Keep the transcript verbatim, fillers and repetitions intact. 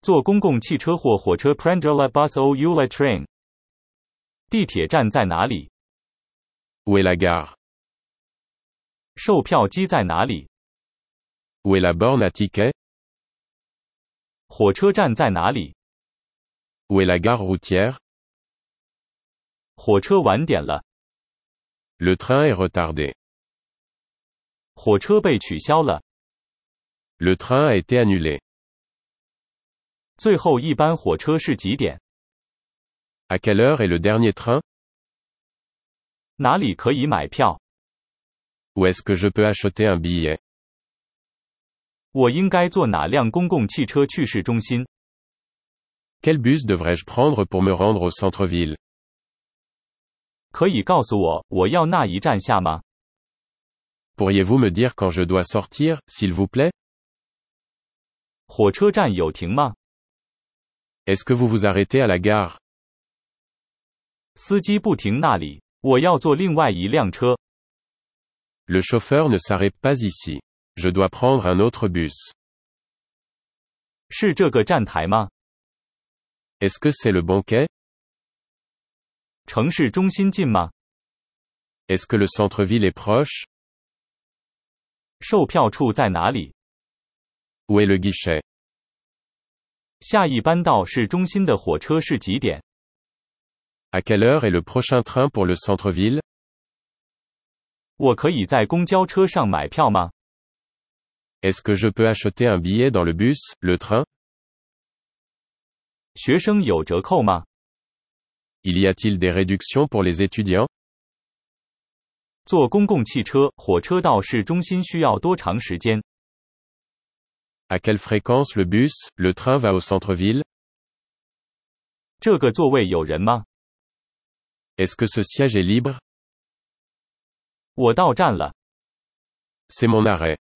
坐公共汽车或火车 prendre le bus ou le train。地铁站在哪里？ Où est la gare? 售票机在哪里？ Où est la borne à tickets? 火车站在哪里？ Où est la gare routière? 火车晚点了。 Le train est retardé. 火车被取消了。 Le train a été annulé. 最后一班火车是几点？ À quelle heure est le dernier train? 哪里可以买票？ Où est-ce que je peux acheter un billet? 我应该坐哪辆公共汽车去市中心？ Quel bus devrais-je prendre pour me rendre au centre-ville? 可以告诉我，我要那一站下吗？ Pourriez-vous me dire quand je dois sortir, s'il vous plaît? 火车站有停吗？ Est-ce que vous vous arrêtez à la gare? 司机不停那里，我要坐另外一辆车。 Le chauffeur ne s'arrête pas ici. Je dois prendre un autre bus. 是这个站台吗？ Est-ce que c'est le bon quai? 城市中心近吗？ Est-ce que le centre-ville est proche? 售票处在哪里？ Où est le guichet? 下一班到市中心的火车是几点？ À quelle heure est le prochain train pour le centre-ville? 我可以在公交车上买票吗？ Est-ce que je peux acheter un billet dans le bus, le train? 学生有折扣吗？ Il y a-t-il des réductions pour les étudiants? 坐公共汽车、火车到市中心需要多长时间？ À quelle fréquence le bus, le train va au centre-ville? 这个座位有人吗？ Est-ce que ce siège est libre? 我到站了。 C'est mon arrêt.